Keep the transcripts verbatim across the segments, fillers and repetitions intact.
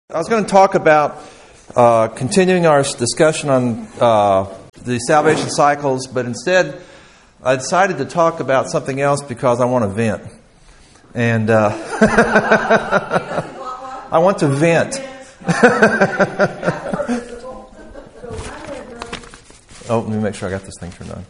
I was going to talk about uh, continuing our discussion on uh, the salvation cycles, but instead I decided to talk about something else because I want to vent. And uh, I want to vent. Oh, let me make sure I got this thing turned on.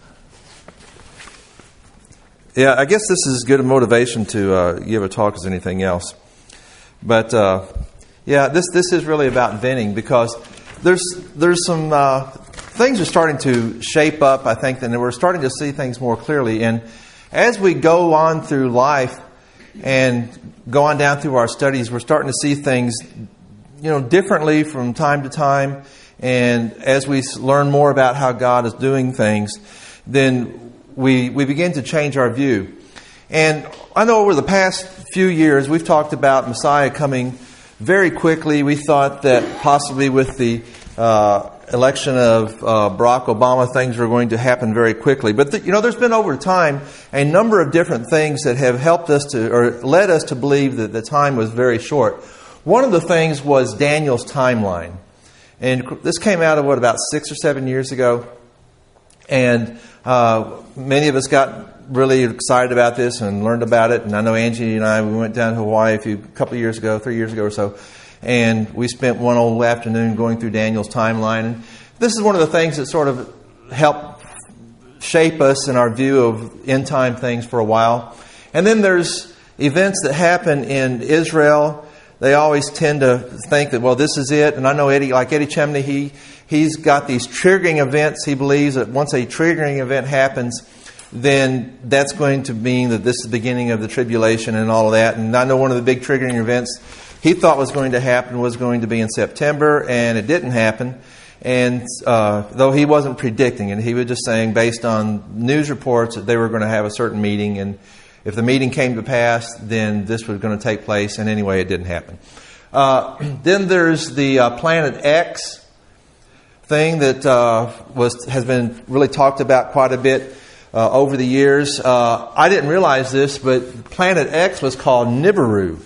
Yeah, I guess this is as good a motivation to uh, give a talk as anything else. But uh, yeah, this this is really about venting because there's there's some uh, things are starting to shape up, I think, and we're starting to see things more clearly. And as we go on through life and go on down through our studies, we're starting to see things, you know, differently from time to time. And as we learn more about how God is doing things, then we we begin to change our view. And I know over the past few years, we've talked about Messiah coming very quickly. We thought that possibly with the uh, election of uh, Barack Obama, things were going to happen very quickly. But, the, you know, there's been over time a number of different things that have helped us to, or led us to believe that the time was very short. One of the things was Daniel's timeline. And this came out of, what, about six or seven years ago. And uh, many of us got really excited about this and learned about it. And I know Angie and I, we went down to Hawaii a few couple of years ago, three years ago or so, and we spent one old afternoon going through Daniel's timeline. And this is one of the things that sort of helped shape us in our view of end time things for a while. And then there's events that happen in Israel. They always tend to think that, well, this is it. And I know Eddie, like Eddie Chemney, he he's got these triggering events. He believes that once a triggering event happens, then that's going to mean that this is the beginning of the tribulation and all of that. And I know one of the big triggering events he thought was going to happen was going to be in September, and it didn't happen. And uh, though he wasn't predicting it, he was just saying based on news reports that they were going to have a certain meeting, and if the meeting came to pass, then this was going to take place. And anyway, it didn't happen. Uh, then there's the uh, Planet X thing that uh, was has been really talked about quite a bit Uh, over the years. Uh, I didn't realize this, but Planet X was called Nibiru.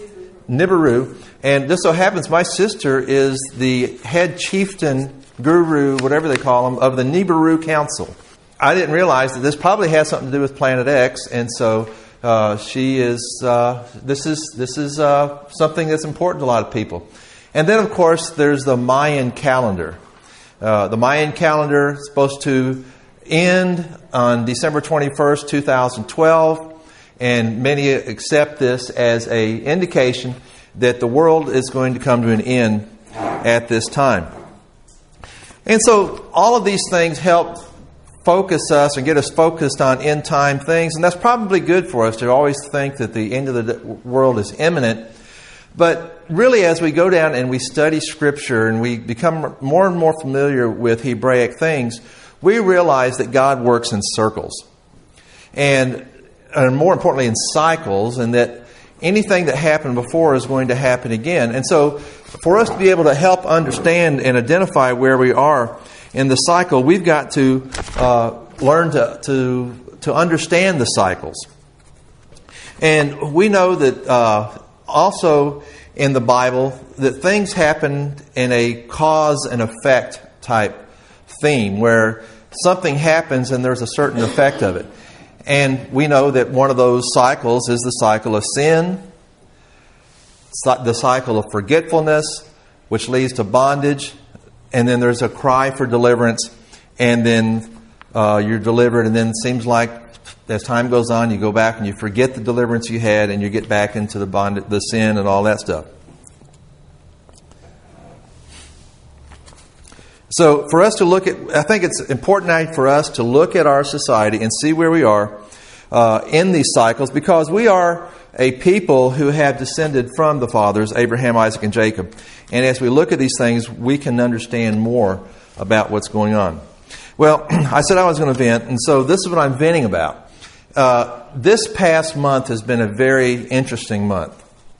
Nibiru. And this so happens my sister is the head chieftain, guru, whatever they call them, of the Nibiru Council. I didn't realize that this probably has something to do with Planet X, and so uh, she is, uh, this is, this is uh, something that's important to a lot of people. And then, of course, there's the Mayan calendar. Uh, the Mayan calendar is supposed to end on December twenty-first, twenty twelve, and many accept this as a indication that the world is going to come to an end at this time. And so all of these things help focus us and get us focused on end time things, and that's probably good for us to always think that the end of the world is imminent. But really, as we go down and we study Scripture and we become more and more familiar with Hebraic things, we realize that God works in circles, and, and more importantly in cycles, and that anything that happened before is going to happen again. And so for us to be able to help understand and identify where we are in the cycle, we've got to uh, learn to, to, to understand the cycles. And we know that uh, also in the Bible that things happen in a cause and effect type theme, where something happens and there's a certain effect of it. And we know that one of those cycles is the cycle of sin, the cycle of forgetfulness, which leads to bondage, and then there's a cry for deliverance, and then uh, you're delivered, and then it seems like as time goes on, you go back and you forget the deliverance you had, and you get back into the bond, the sin and all that stuff. So for us to look at, I think it's important for us to look at our society and see where we are uh, in these cycles, because we are a people who have descended from the fathers, Abraham, Isaac, and Jacob. And as we look at these things, we can understand more about what's going on. Well, I said I was going to vent, and so this is what I'm venting about. Uh, this past month has been a very interesting month.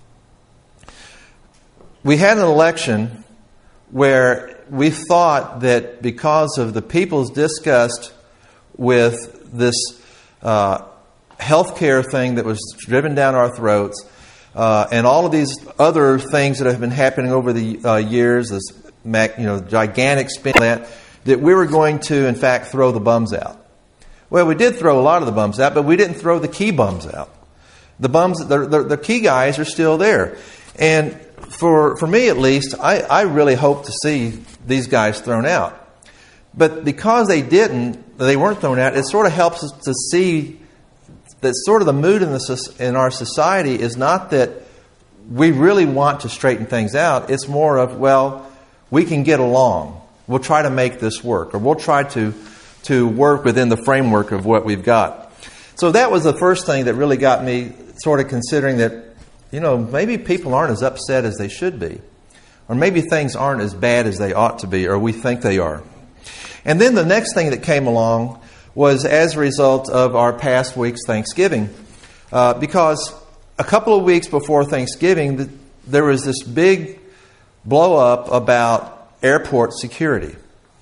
We had an election where we thought that because of the people's disgust with this uh, healthcare thing that was driven down our throats, uh, and all of these other things that have been happening over the uh, years, this mac, you know, gigantic spin that, that we were going to, in fact, throw the bums out. Well, we did throw a lot of the bums out, but we didn't throw the key bums out. The bums, the, the, the key guys are still there. And for for me at least, I, I really hope to see these guys thrown out. But because they didn't, they weren't thrown out, it sort of helps us to see that sort of the mood in, the, in our society is not that we really want to straighten things out. It's more of, well, we can get along. We'll try to make this work, or we'll try to to work within the framework of what we've got. So that was the first thing that really got me sort of considering that, you know, maybe people aren't as upset as they should be. Or maybe things aren't as bad as they ought to be, or we think they are. And then the next thing that came along was as a result of our past week's Thanksgiving. Uh, because a couple of weeks before Thanksgiving, there was this big blow up about airport security.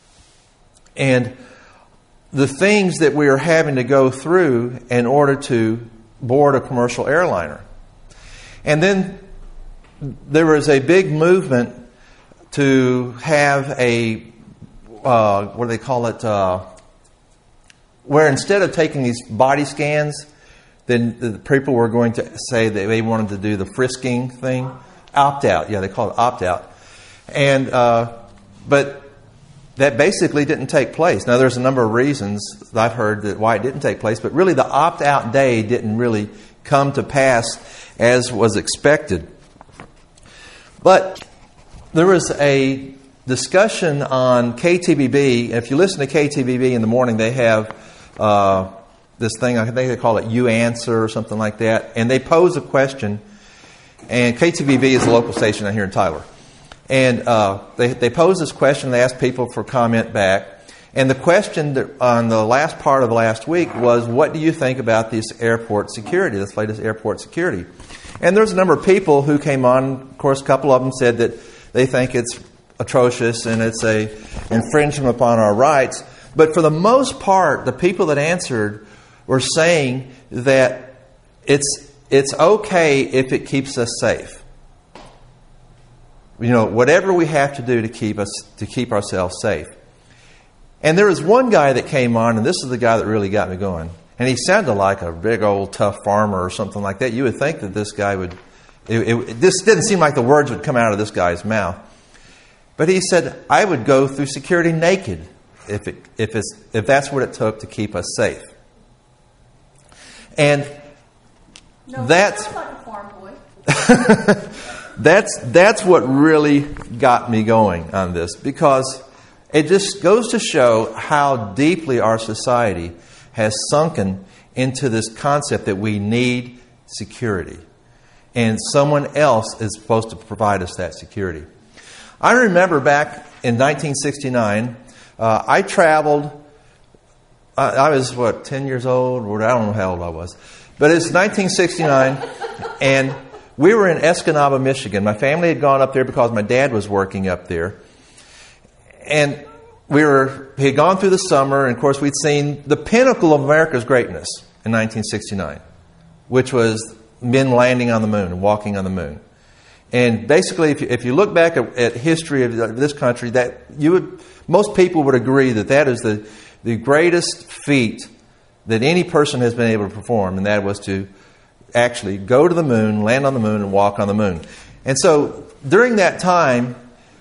And the things that we are having to go through in order to board a commercial airliner. And then there was a big movement to have a, uh, what do they call it, uh, where instead of taking these body scans, then the people were going to say that they wanted to do the frisking thing. Opt-out, yeah, they call it opt-out. And, uh, but that basically didn't take place. Now, there's a number of reasons that I've heard that why it didn't take place, but really the opt-out day didn't really come to pass as was expected. But there was a discussion on K T V B. If you listen to K T V B in the morning, they have uh, this thing, I think they call it You Answer or something like that, and they pose a question, and K T V B is a local station out here in Tyler. And uh, they, they posed this question. They asked people for comment back. And the question that, on the last part of last week was, what do you think about this airport security, this latest airport security? And there's a number of people who came on. Of course, a couple of them said that they think it's atrocious and it's a infringement upon our rights. But for the most part, the people that answered were saying that it's it's okay if it keeps us safe. You know, whatever we have to do to keep us to keep ourselves safe. And there was one guy that came on, and this is the guy that really got me going. And he sounded like a big old tough farmer or something like that. You would think that this guy would. It, it, this didn't seem like the words would come out of this guy's mouth. But he said, "I would go through security naked if it if it's if that's what it took to keep us safe." And no, that's. Sounds like a farm boy. That's that's what really got me going on this, because it just goes to show how deeply our society has sunken into this concept that we need security. And someone else is supposed to provide us that security. I remember back in nineteen sixty-nine, uh, I traveled, I, I was, what, ten years old? Or I don't know how old I was. But it's nineteen sixty-nine, and we were in Escanaba, Michigan. My family had gone up there because my dad was working up there. And we were, he had gone through the summer, and of course we'd seen the pinnacle of America's greatness in nineteen sixty-nine, which was men landing on the moon and walking on the moon. And basically, if you, if you look back at, at history of this country, that you would, most people would agree that that is the, the greatest feat that any person has been able to perform, and that was to actually go to the moon, land on the moon, and walk on the moon. And so during that time,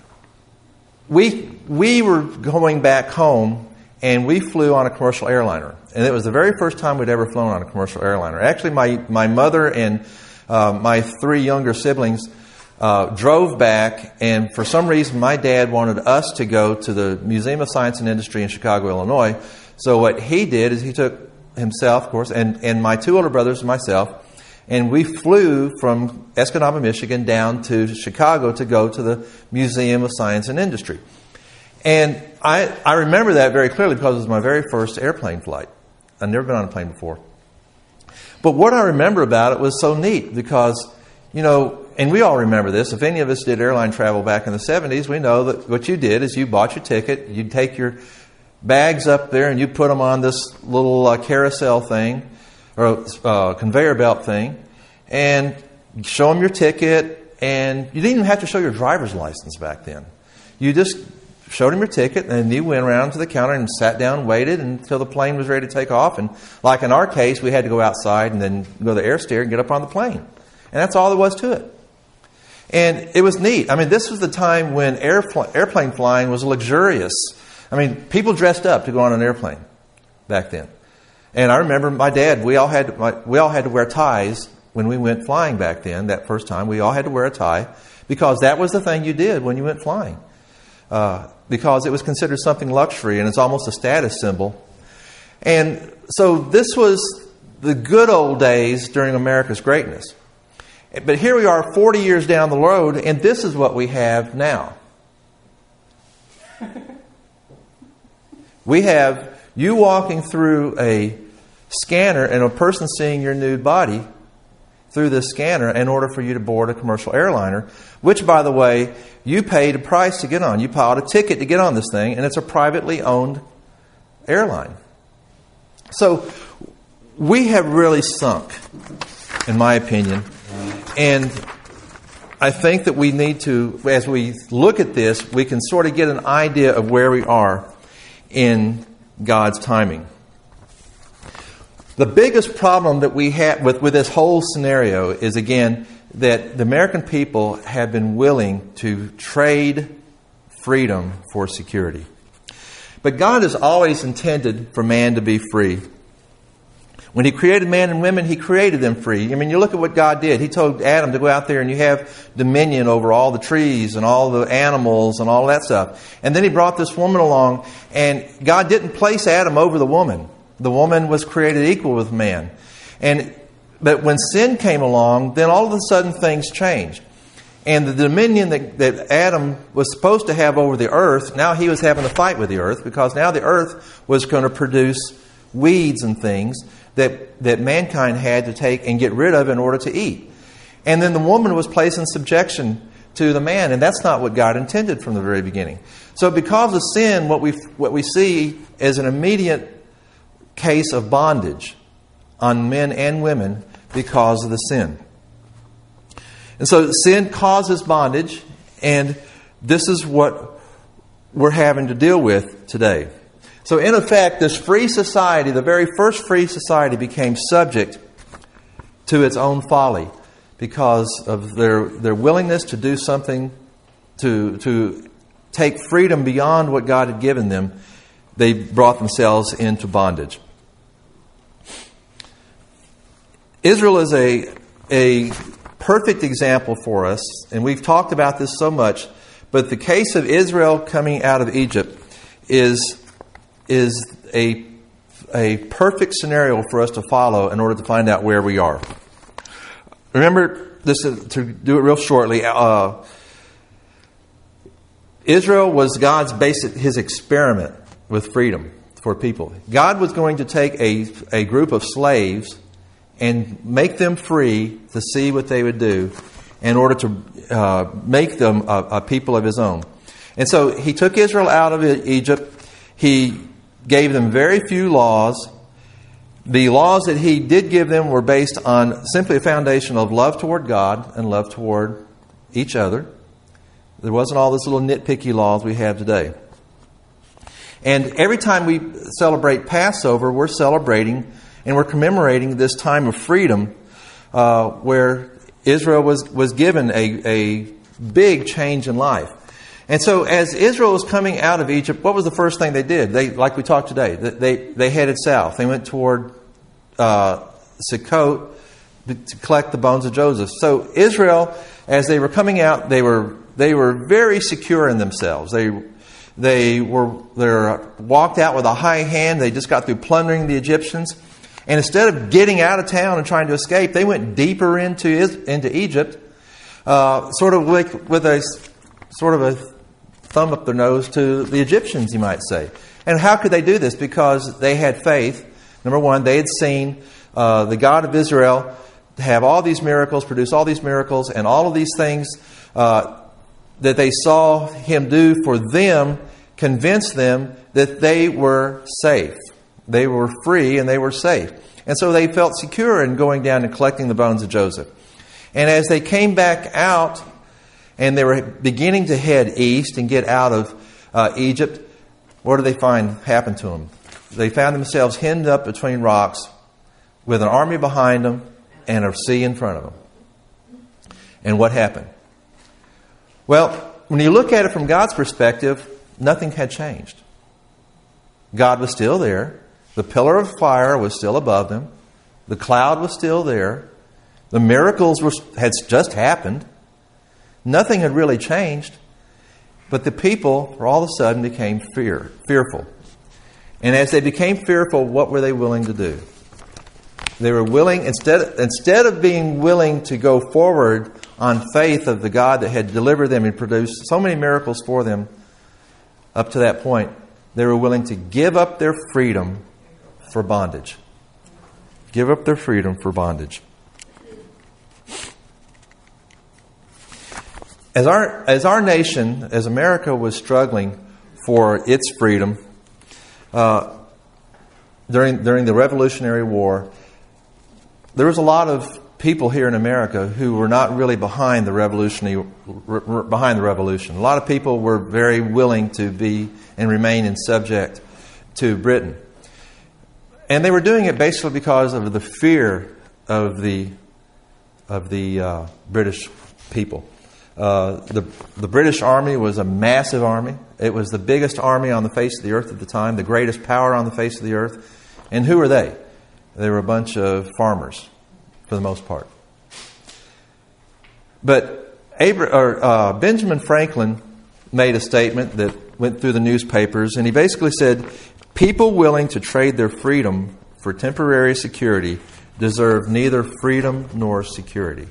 we we were going back home, and we flew on a commercial airliner. And it was the very first time we'd ever flown on a commercial airliner. Actually, my, my mother and uh, my three younger siblings uh, drove back, and for some reason my dad wanted us to go to the Museum of Science and Industry in Chicago, Illinois. So what he did is he took himself, of course, and, and my two older brothers and myself, and we flew from Escanaba, Michigan, down to Chicago to go to the Museum of Science and Industry. And I, I remember that very clearly because it was my very first airplane flight. I'd never been on a plane before. But what I remember about it was so neat because, you know, and we all remember this. If any of us did airline travel back in the seventies, we know that what you did is you bought your ticket, you'd take your bags up there and you put them on this little uh, carousel thing, or uh, conveyor belt thing, and show them your ticket, and you didn't even have to show your driver's license back then. You just showed them your ticket, and you went around to the counter and sat down and waited until the plane was ready to take off. And like in our case, we had to go outside and then go to the air steer and get up on the plane. And that's all there was to it. And it was neat. I mean, this was the time when airfl- airplane flying was luxurious. I mean, people dressed up to go on an airplane back then. And I remember my dad, we all had my, we all had to wear ties when we went flying back then, that first time. We all had to wear a tie because that was the thing you did when you went flying. Uh, because it was considered something luxury, and it's almost a status symbol. And so this was the good old days during America's greatness. But here we are forty years down the road, and this is what we have now. We have you walking through a scanner and a person seeing your nude body through this scanner in order for you to board a commercial airliner, which, by the way, you paid a price to get on. You bought a ticket to get on this thing, and it's a privately owned airline. So we have really sunk, in my opinion. And I think that we need to, as we look at this, we can sort of get an idea of where we are in God's timing. The biggest problem that we have with, with this whole scenario is, again, that the American people have been willing to trade freedom for security. But God has always intended for man to be free. When He created man and women, He created them free. I mean, you look at what God did. He told Adam to go out there and you have dominion over all the trees and all the animals and all that stuff. And then He brought this woman along, and God didn't place Adam over the woman. The woman was created equal with man. And but when sin came along, then all of a sudden things changed. And the dominion that, that Adam was supposed to have over the earth, now he was having to fight with the earth, because now the earth was going to produce weeds and things that, that mankind had to take and get rid of in order to eat. And then the woman was placed in subjection to the man, and that's not what God intended from the very beginning. So because of sin, what we what we see is an immediate case of bondage on men and women because of the sin. And so sin causes bondage, and this is what we're having to deal with today. So in effect, this free society, the very first free society, became subject to its own folly because of their, their willingness to do something, to, to take freedom beyond what God had given them. They brought themselves into bondage. Israel is a, a perfect example for us, and we've talked about this so much, but the case of Israel coming out of Egypt is, is a, a perfect scenario for us to follow in order to find out where we are. Remember, this is, to do it real shortly, uh, Israel was God's basic, His experiment with freedom for people. God was going to take a, a group of slaves and make them free to see what they would do in order to uh, make them a, a people of His own. And so He took Israel out of Egypt. He gave them very few laws. The laws that He did give them were based on simply a foundation of love toward God and love toward each other. There wasn't all these little nitpicky laws we have today. And every time we celebrate Passover, we're celebrating and we're commemorating this time of freedom uh, where Israel was, was given a, a big change in life. And so as Israel was coming out of Egypt, what was the first thing they did? They, like we talked today, they, they headed south. They went toward uh, Sukkot to collect the bones of Joseph. So Israel, as they were coming out, they were they were very secure in themselves. They they were they walked out with a high hand. They just got through plundering the Egyptians. And instead of getting out of town and trying to escape, they went deeper into into Egypt, uh, sort of with, with a sort of a thumb up their nose to the Egyptians, you might say. And how could they do this? Because they had faith. Number one, they had seen uh, the God of Israel have all these miracles, produce all these miracles, and all of these things uh, that they saw Him do for them convinced them that they were safe. They were free and they were safe. And so they felt secure in going down and collecting the bones of Joseph. And as they came back out and they were beginning to head east and get out of uh, Egypt, what do they find happened to them? They found themselves hemmed up between rocks with an army behind them and a sea in front of them. And what happened? Well, when you look at it from God's perspective, nothing had changed. God was still there. The pillar of fire was still above them. The cloud was still there. The miracles were, had just happened. Nothing had really changed. But the people, all of a sudden, became fear, fearful. And as they became fearful, what were they willing to do? They were willing, instead, instead of being willing to go forward on faith of the God that had delivered them and produced so many miracles for them up to that point, they were willing to give up their freedom for bondage. Give up their freedom for bondage. As our, as our nation, as America was struggling for its freedom, uh, during, during the Revolutionary War, there was a lot of people here in America who were not really behind the revolutionary, re, behind the revolution. A lot of people were very willing to be and remain in subject to Britain. And they were doing it basically because of the fear of the of the uh, British people. Uh, the the British Army was a massive army. It was the biggest army on the face of the earth at the time, the greatest power on the face of the earth. And who were they? They were a bunch of farmers, for the most part. But Abra- or, uh, Benjamin Franklin made a statement that went through the newspapers, and he basically said, people willing to trade their freedom for temporary security deserve neither freedom nor security.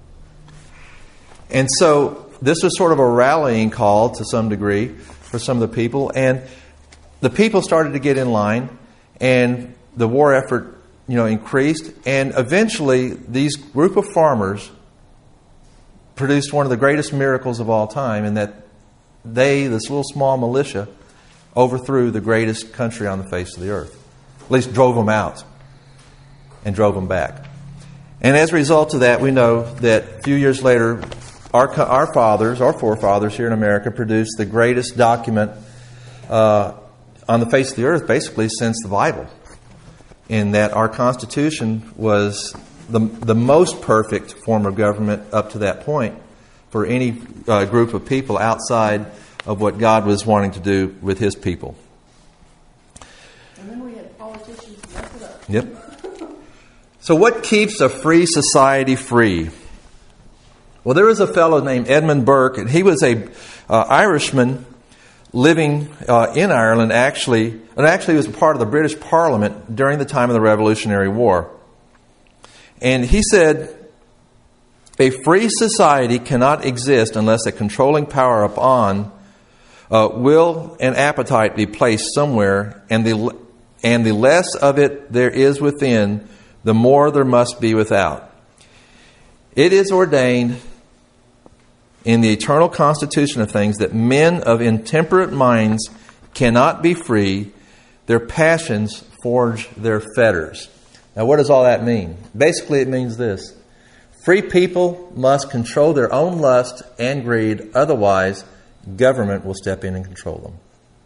And so this was sort of a rallying call to some degree for some of the people, and the people started to get in line, and the war effort, you know, increased, and eventually these group of farmers produced one of the greatest miracles of all time, in that they, this little small militia, overthrew the greatest country on the face of the earth. At least drove them out and drove them back. And as a result of that, we know that a few years later, our our fathers, our forefathers here in America, produced the greatest document uh, on the face of the earth, basically since the Bible. In that our Constitution was the the most perfect form of government up to that point for any uh, group of people outside of what God was wanting to do with His people. And then we had politicians mess it up. Yep. So what keeps a free society free? Well, there was a fellow named Edmund Burke, and he was a uh, Irishman living uh, in Ireland, actually, and actually was a part of the British Parliament during the time of the Revolutionary War. And he said, a free society cannot exist unless a controlling power upon uh, will and appetite be placed somewhere, and the and the less of it there is within, the more there must be without. It is ordained in the eternal constitution of things that men of intemperate minds cannot be free, their passions forge their fetters. Now, what does all that mean? Basically, it means this. Free people must control their own lust and greed, otherwise government will step in and control them.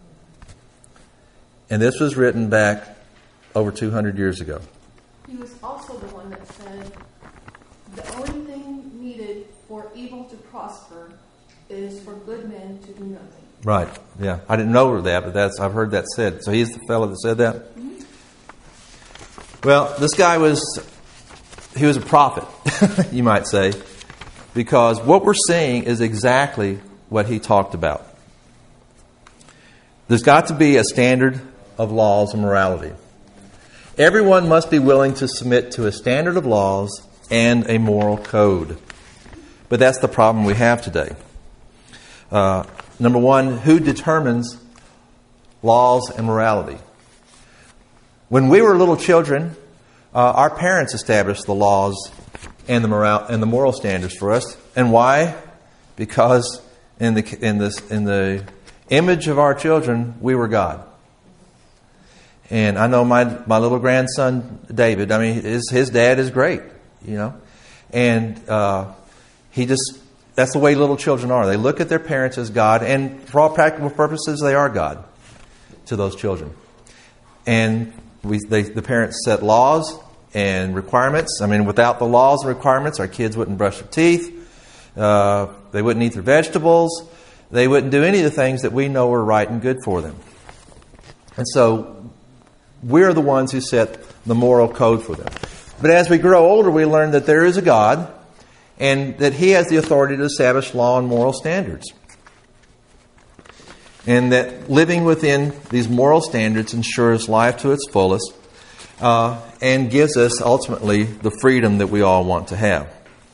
And this was written back over two hundred years ago. He was also the one that said, the only thing needed for evil to prosper is for good men to do nothing. Right, yeah. I didn't know that, but that's I've heard that said. So he's the fellow that said that? Mm-hmm. Well, this guy was, he was a prophet, you might say, because what we're seeing is exactly what he talked about. There's got to be a standard of laws and morality. Everyone must be willing to submit to a standard of laws and a moral code. But that's the problem we have today. Uh, number one, who determines laws and morality? When we were little children, uh, our parents established the laws and the moral and the moral standards for us. And why? Because in the in this in the image of our children, we were God. And I know my my little grandson David. I mean, his his dad is great. you know. And uh, he just, that's the way little children are. They look at their parents as God, and for all practical purposes, they are God to those children. And we, they, the parents set laws and requirements. I mean, without the laws and requirements, our kids wouldn't brush their teeth. Uh, they wouldn't eat their vegetables. They wouldn't do any of the things that we know are right and good for them. And so we're the ones who set the moral code for them. But as we grow older, we learn that there is a God and that He has the authority to establish law and moral standards. And that living within these moral standards ensures life to its fullest uh, and gives us ultimately the freedom that we all want to have.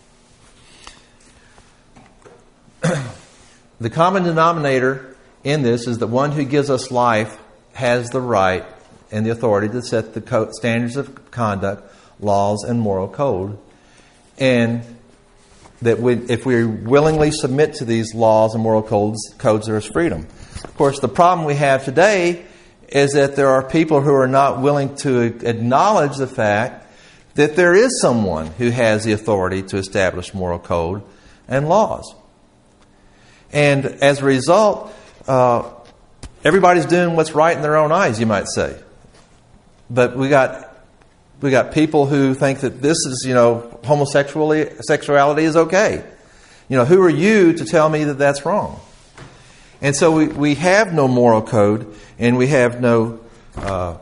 The common denominator in this is that one who gives us life has the right and the authority to set the co- standards of conduct, laws, and moral code. And that we, if we willingly submit to these laws and moral codes, codes, there is freedom. Of course, the problem we have today is that there are people who are not willing to acknowledge the fact that there is someone who has the authority to establish moral code and laws. And as a result, uh, everybody's doing what's right in their own eyes, you might say. But we got we got people who think that this is, you know, homosexuality sexuality is okay. You know, who are you to tell me that that's wrong? And so we, we have no moral code, and we have no uh,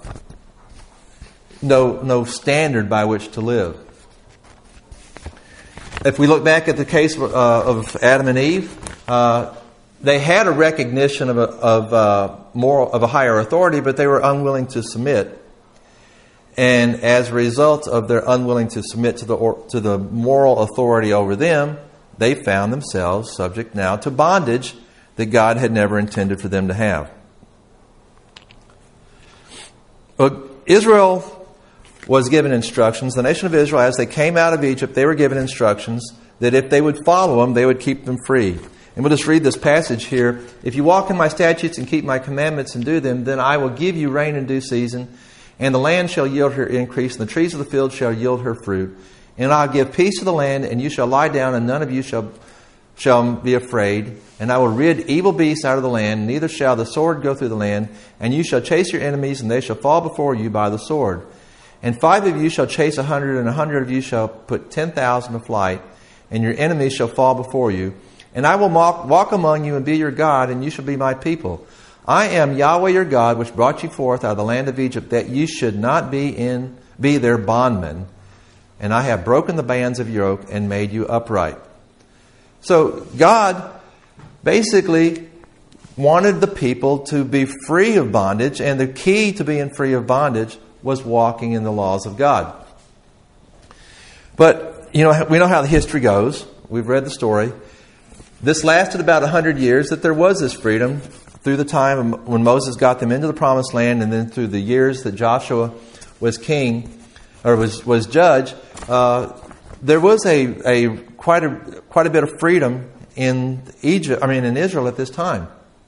no no standard by which to live. If we look back at the case of, uh, of Adam and Eve, uh, they had a recognition of a, of uh, moral of a higher authority, but they were unwilling to submit. And as a result of their unwilling to submit to the or, to the moral authority over them, they found themselves subject now to bondage that God had never intended for them to have. But Israel was given instructions. The nation of Israel, as they came out of Egypt, they were given instructions that if they would follow them, they would keep them free. And we'll just read this passage here. If you walk in my statutes and keep my commandments and do them, then I will give you rain in due season, and the land shall yield her increase, and the trees of the field shall yield her fruit. And I'll give peace to the land, and you shall lie down, and none of you shall shall be afraid. And I will rid evil beasts out of the land, neither shall the sword go through the land. And you shall chase your enemies, and they shall fall before you by the sword. And five of you shall chase a hundred, and a hundred of you shall put ten thousand to flight, and your enemies shall fall before you. And I will walk, walk among you and be your God, and you shall be my people. I am Yahweh your God, which brought you forth out of the land of Egypt, that you should not be in be their bondmen. And I have broken the bands of your yoke and made you upright. So God basically wanted the people to be free of bondage, and the key to being free of bondage was walking in the laws of God. But, you know, we know how the history goes. We've read the story. This lasted about one hundred years, that there was this freedom through the time when Moses got them into the promised land, and then through the years that Joshua was king, or was, was judge. Uh, there was a, a quite a quite a bit of freedom in Egypt. I mean, in Israel at this time.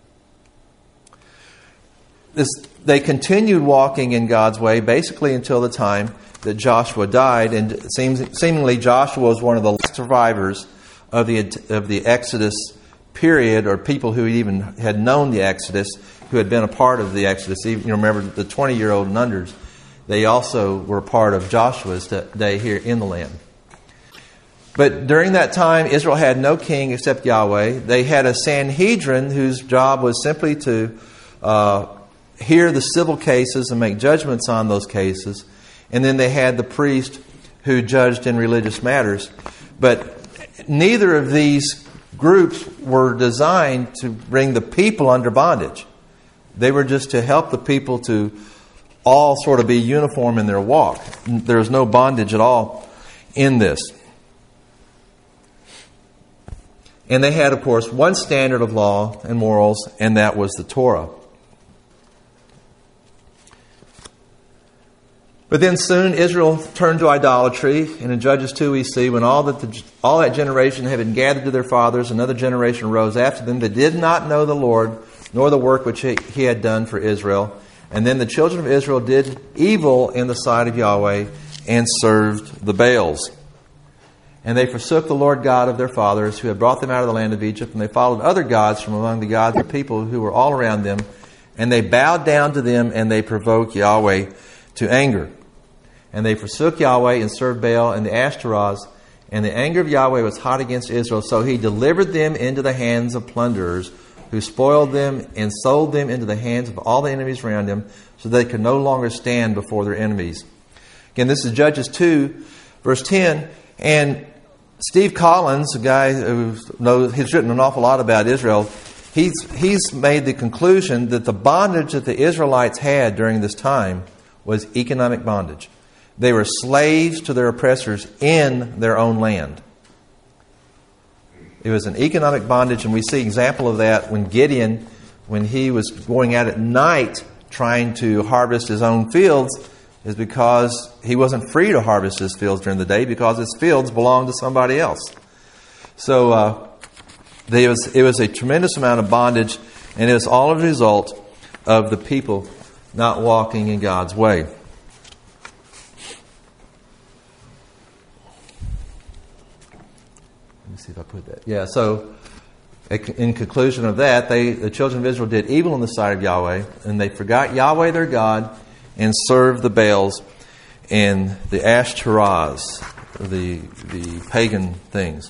This, they continued walking in God's way basically until the time that Joshua died, and it seems seemingly Joshua was one of the last survivors of the of the Exodus period, or people who even had known the Exodus, who had been a part of the Exodus. Even, you remember the twenty-year-old and unders. They also were part of Joshua's day here in the land. But during that time, Israel had no king except Yahweh. They had a Sanhedrin whose job was simply to uh, hear the civil cases and make judgments on those cases. And then they had the priest who judged in religious matters. But neither of these groups were designed to bring the people under bondage. They were just to help the people to all sort of be uniform in their walk. There was no bondage at all in this. And they had, of course, one standard of law and morals, and that was the Torah. But then soon Israel turned to idolatry, and in Judges two we see when all that the, all that generation had been gathered to their fathers, another generation rose after them that did not know the Lord, nor the work which he, he had done for Israel. And then the children of Israel did evil in the sight of Yahweh and served the Baals. And they forsook the Lord God of their fathers, who had brought them out of the land of Egypt, and they followed other gods from among the gods of the people who were all around them, and they bowed down to them, and they provoked Yahweh to anger. And they forsook Yahweh and served Baal and the Ashtaroths, and the anger of Yahweh was hot against Israel, so he delivered them into the hands of plunderers, who spoiled them and sold them into the hands of all the enemies around them, so they could no longer stand before their enemies. Again, this is Judges two, verse ten, and Steve Collins, a guy who knows, he's written an awful lot about Israel, he's, he's made the conclusion that the bondage that the Israelites had during this time was economic bondage. They were slaves to their oppressors in their own land. It was an economic bondage, and we see example of that when Gideon, when he was going out at night trying to harvest his own fields, is because he wasn't free to harvest his fields during the day because his fields belonged to somebody else. So uh, there was, it was a tremendous amount of bondage, and it was all a result of the people not walking in God's way. Let me see if I put that. Yeah, so in conclusion of that, they the children of Israel did evil in the sight of Yahweh, and they forgot Yahweh their God, and serve the Baals and the Ashtaroths, the the pagan things.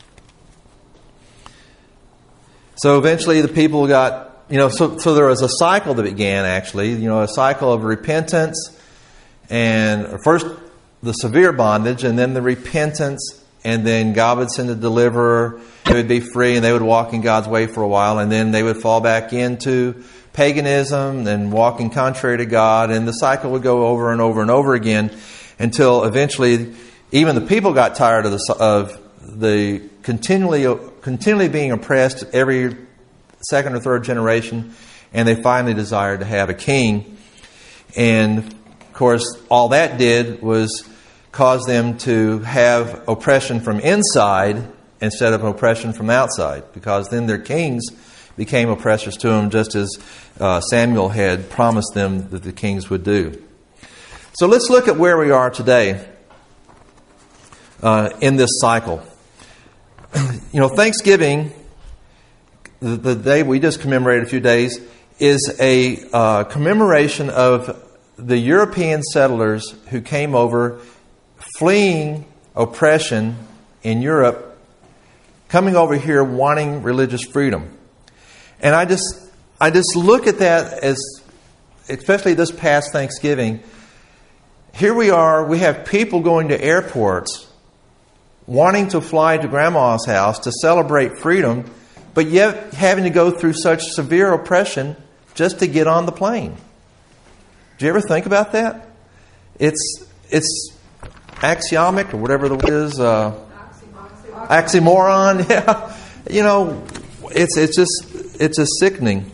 So eventually the people got, you know, so, so there was a cycle that began actually, you know, a cycle of repentance, and first the severe bondage, and then the repentance, and then God would send a deliverer, they would be free, and they would walk in God's way for a while, and then they would fall back into paganism and walking contrary to God, and the cycle would go over and over and over again until eventually even the people got tired of the, of the continually continually being oppressed every second or third generation, and they finally desired to have a king. And of course, all that did was cause them to have oppression from inside instead of oppression from outside, because then their kings became oppressors to them, just as uh, Samuel had promised them that the kings would do. So let's look at where we are today uh, in this cycle. You know, Thanksgiving, the, the day we just commemorated a few days, is a uh, commemoration of the European settlers who came over fleeing oppression in Europe, coming over here wanting religious freedom. And I just I just look at that as, especially this past Thanksgiving, here we are, we have people going to airports wanting to fly to grandma's house to celebrate freedom, but yet having to go through such severe oppression just to get on the plane. Do you ever think about that? It's it's axiomic, or whatever the word is. Uh, oxymoron. Yeah. You know, it's it's just it's just sickening.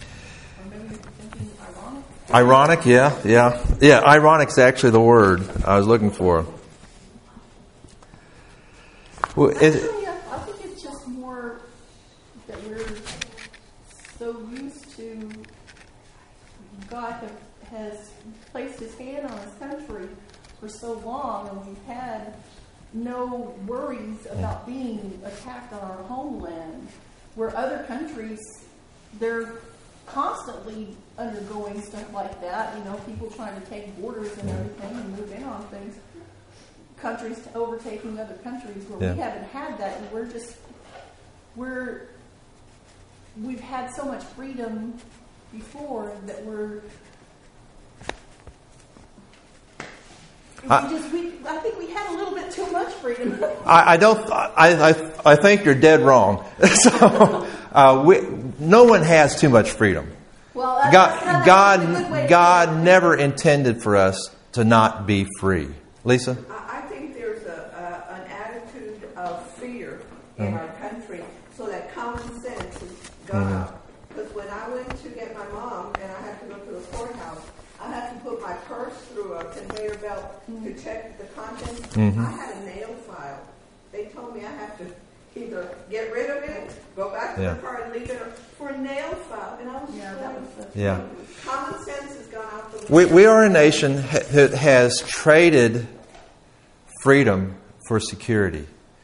Ironic, yeah, yeah. Yeah, ironic's actually the word I was looking for. Well, it, Actually, I think it's just more that we're so used to God have, has placed His hand on His country for so long, and we've had no worries about being attacked on our homeland, where other countries, they're constantly undergoing stuff like that. You know, people trying to take borders and everything and move in on things. Countries to overtaking other countries, where yeah. we haven't had that, and we're just we're we've had so much freedom before that we're I, we just we I think we had a little bit too much freedom. I, I don't. I, I I think you're dead wrong. so uh, we, no one has too much freedom. Well, that's, God that's God God never intended for us to not be free. Lisa? I think there's a, a an attitude of fear in mm-hmm. our country, so that common sense has gone mm-hmm. up. Because when I went to get my mom and I had to go to the courthouse, I had to put my purse through a conveyor belt mm-hmm. to check the contents. Mm-hmm. I had a nail file. They told me I have to either get rid of it, go back to yeah. the car and leave it for a nail file. And I was yeah, just like, that was yeah. common sense has gone out the window. We, we are a nation that has traded freedom for security.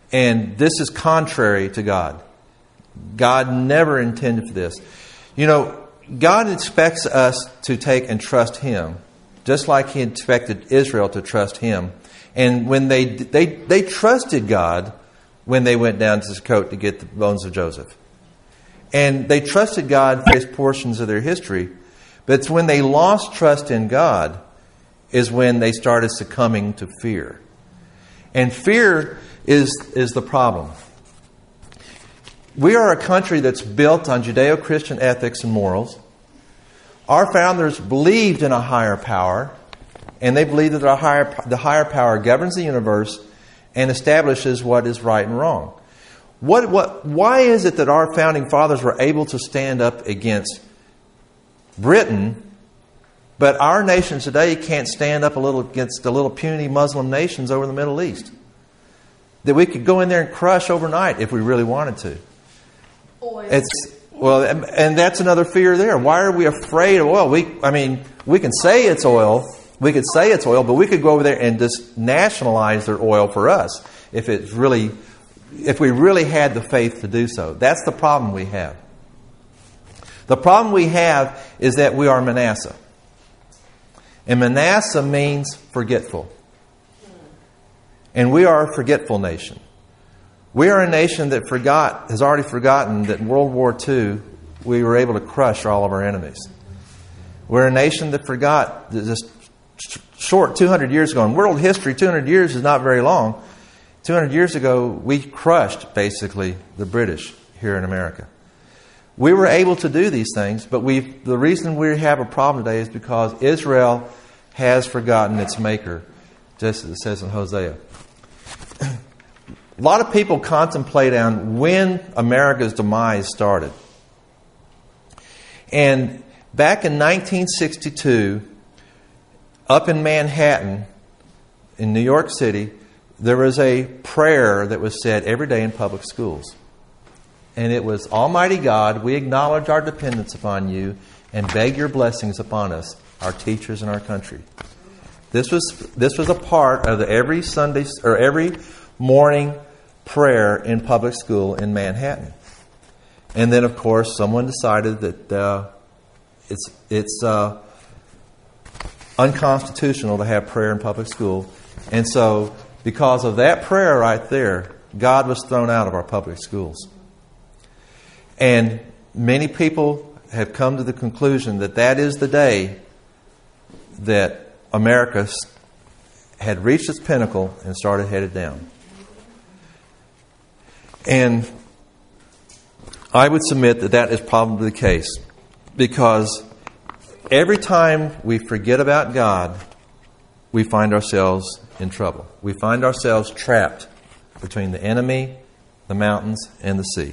And this is contrary to God. God never intended for this. You know, God expects us to take and trust Him, just like He expected Israel to trust Him. And when they they they trusted God when they went down to Sukkot to get the bones of Joseph. And they trusted God for various portions of their history. But it's when they lost trust in God is when they started succumbing to fear. And fear is, is the problem. We are a country that's built on Judeo-Christian ethics and morals. Our founders believed in a higher power, and they believed that our higher, the higher power governs the universe and establishes what is right and wrong. What, what, why is it that our founding fathers were able to stand up against Britain, but our nation today can't stand up a little against the little puny Muslim nations over the Middle East? That we could go in there and crush overnight if we really wanted to. Oil. It's well, and that's another fear there. Why are we afraid of oil? We, I mean, we can say it's oil. We could say it's oil, but we could go over there and just nationalize their oil for us if it's really, if we really had the faith to do so. That's the problem we have. The problem we have is that we are Manasseh. And Manasseh means forgetful. And we are a forgetful nation. We are a nation that forgot, has already forgotten that in World War Two, we were able to crush all of our enemies. We're a nation that forgot that just short two hundred years ago. In world history, two hundred years is not very long. two hundred years ago, we crushed, basically, the British here in America. We were able to do these things, but we the reason we have a problem today is because Israel has forgotten its maker, just as it says in Hosea. A lot of people contemplate on when America's demise started. And back in nineteen sixty-two, up in Manhattan, in New York City, there was a prayer that was said every day in public schools. And it was, Almighty God, we acknowledge our dependence upon you and beg your blessings upon us, our teachers and our country. This was this was a part of the every Sunday or every morning prayer in public school in Manhattan. And then, of course, someone decided that uh, it's it's uh, unconstitutional to have prayer in public school. And so, because of that prayer right there, God was thrown out of our public schools. And many people have come to the conclusion that that is the day that America had reached its pinnacle and started headed down. And I would submit that that is probably the case, because every time we forget about God, we find ourselves in trouble. We find ourselves trapped between the enemy, the mountains, and the sea.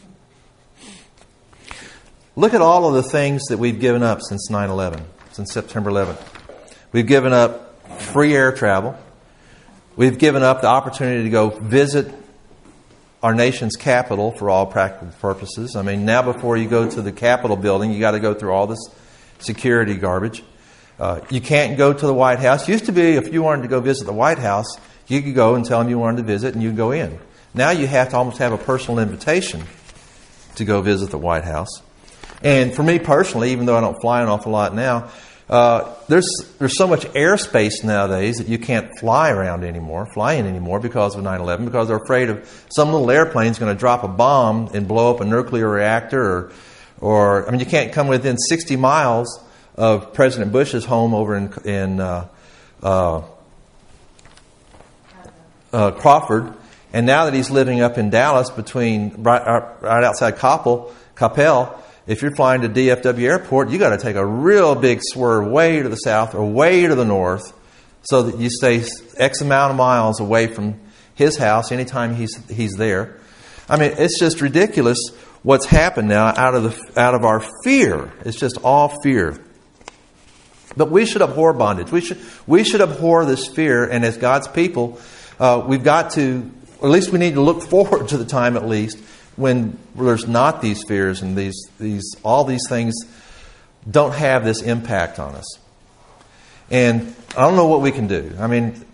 Look at all of the things that we've given up since nine eleven, since September eleventh. We've given up free air travel. We've given up the opportunity to go visit our nation's capital for all practical purposes. I mean, now before you go to the Capitol building, you got to go through all this security garbage. Uh, you can't go to the White House. Used to be, if you wanted to go visit the White House, you could go and tell them you wanted to visit and you could go in. Now you have to almost have a personal invitation to go visit the White House. And for me personally, even though I don't fly an awful lot now, uh, there's there's so much airspace nowadays that you can't fly around anymore, fly in anymore because of nine eleven, because they're afraid of some little airplane's going to drop a bomb and blow up a nuclear reactor, or, or I mean, you can't come within sixty miles of President Bush's home over in in uh, uh, uh, Crawford, and now that he's living up in Dallas, between right, right outside Coppell, Coppell. If you're flying to D F W Airport, you got to take a real big swerve way to the south or way to the north, so that you stay X amount of miles away from his house anytime he's he's there. I mean, it's just ridiculous what's happened now out of the out of our fear. It's just all fear. But we should abhor bondage. We should we should abhor this fear, and as God's people, uh, we've got to, or at least we need to look forward to the time at least when there's not these fears and these these all these things don't have this impact on us. And I don't know what we can do. I mean,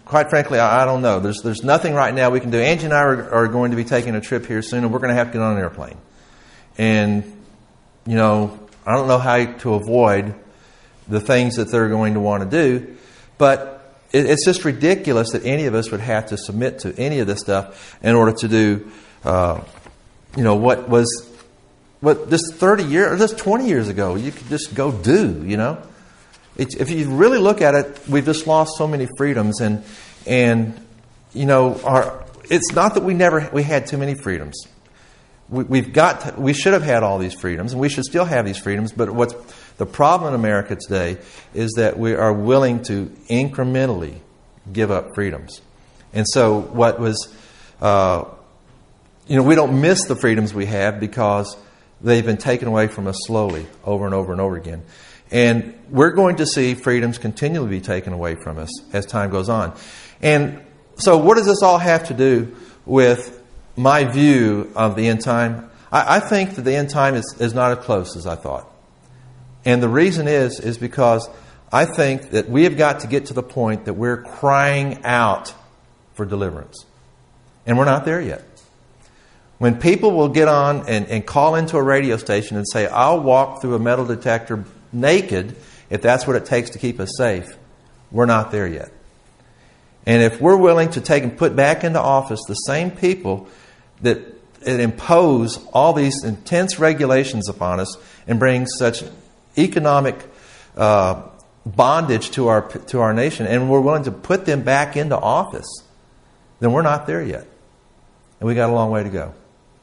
quite frankly, I, I don't know. There's there's nothing right now we can do. Angie and I are, are going to be taking a trip here soon, and we're going to have to get on an airplane. And, you know, I don't know how to avoid the things that they're going to want to do, but it, it's just ridiculous that any of us would have to submit to any of this stuff in order to do, uh, you know, what was, what just thirty years, or just twenty years ago, you could just go do, you know. It's, if you really look at it, we've just lost so many freedoms, and and you know, our it's not that we never we had too many freedoms. We, we've got to, we should have had all these freedoms, and we should still have these freedoms. But what's the problem in America today is that we are willing to incrementally give up freedoms, and so what was, uh, you know, we don't miss the freedoms we have because they've been taken away from us slowly, over and over and over again. And we're going to see freedoms continually be taken away from us as time goes on. And so what does this all have to do with my view of the end time? I, I think that the end time is, is not as close as I thought. And the reason is, is because I think that we have got to get to the point that we're crying out for deliverance. And we're not there yet. When people will get on and, and call into a radio station and say, I'll walk through a metal detector naked if that's what it takes to keep us safe, we're not there yet. And if we're willing to take and put back into office the same people that, that impose all these intense regulations upon us and bring such economic uh, bondage to our to our nation, and we're willing to put them back into office, then we're not there yet. And we got a long way to go.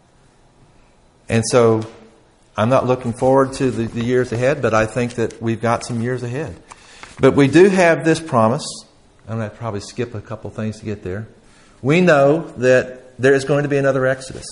And so I'm not looking forward to the, the years ahead, but I think that we've got some years ahead. But we do have this promise. I'm going to probably skip a couple things to get there. We know that there is going to be another Exodus.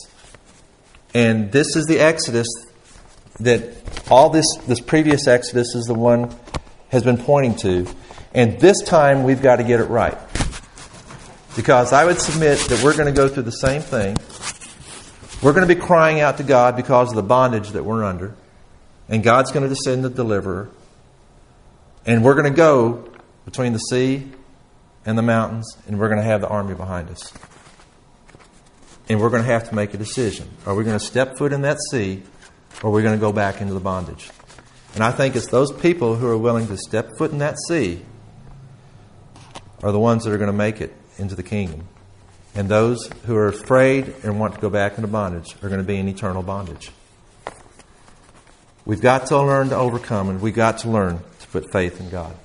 And this is the Exodus that all this, this previous Exodus is the one has been pointing to. And this time we've got to get it right. Because I would submit that we're going to go through the same thing. We're going to be crying out to God because of the bondage that we're under. And God's going to descend the deliverer. And we're going to go between the sea and the mountains, and we're going to have the army behind us. And we're going to have to make a decision. Are we going to step foot in that sea, or are we going to go back into the bondage? And I think it's those people who are willing to step foot in that sea are the ones that are going to make it into the kingdom. And those who are afraid and want to go back into bondage are going to be in eternal bondage. We've got to learn to overcome, and we've got to learn to put faith in God.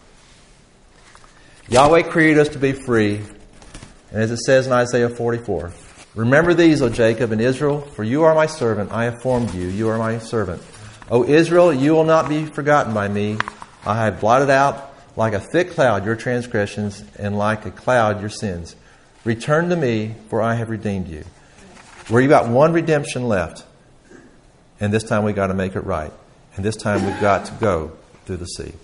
Yahweh created us to be free. And as it says in Isaiah forty-four, remember these, O Jacob and Israel, for you are my servant. I have formed you. You are my servant. O Israel, you will not be forgotten by me. I have blotted out like a thick cloud your transgressions, and like a cloud your sins. Return to me, for I have redeemed you. We've got one redemption left. And this time we've got to make it right. And this time we've got to go through the sea.